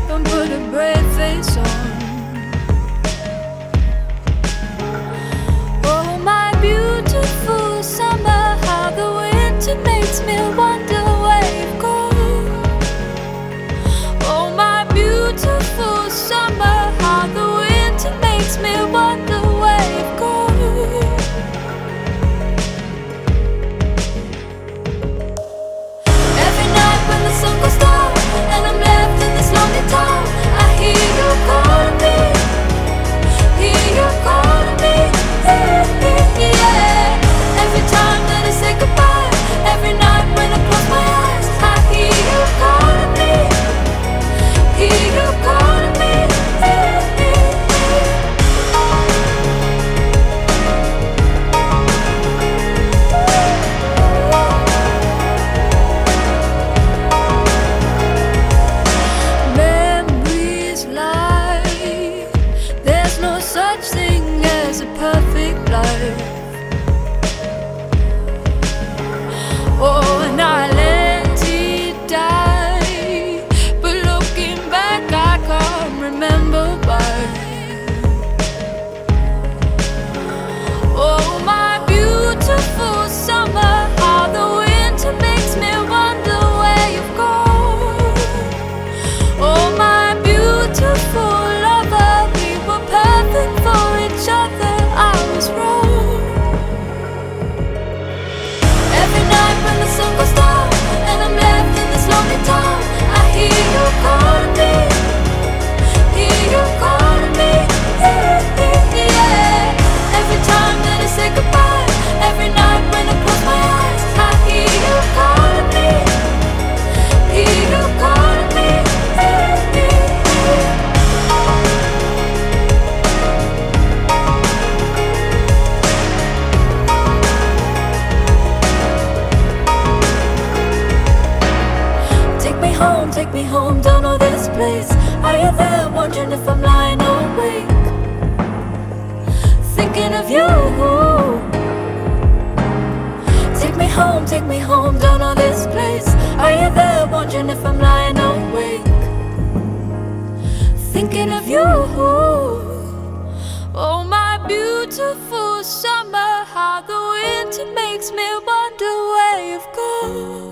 and put a brave face on. Oh, my beautiful summer, how the winter makes me wonder where you've gone. Oh, my beautiful summer, how the winter makes me wonder where you've gone. Every night when the sun goes down and I'm left in this lonely town, I hear you calling me, hear you calling me, yeah. Every time that I say goodbye, every night when I close my eyes, I hear you calling me, hear you calling me, memories lie. There's no such thing as a perfect life. Oh, and I let it die, but looking back I can't remember why. Oh, my beautiful summer, how the winter makes me wonder where you've gone. Oh, my beautiful lover, we were perfect for each other, I was wrong. Every night when the sun goes down and I'm left in this lonely town, I hear you calling me, hear you calling me, yeah. Every time that I say goodbye, every night when I close my eyes, I hear you calling me, hear you calling me, take me home, don't know this place. Are you there, wondering if I'm lying awake, thinking of you? Take me home, don't know this place. Are you there, wondering if I'm lying awake, thinking of you? Oh, my beautiful summer, how the winter makes me wonder where you've gone.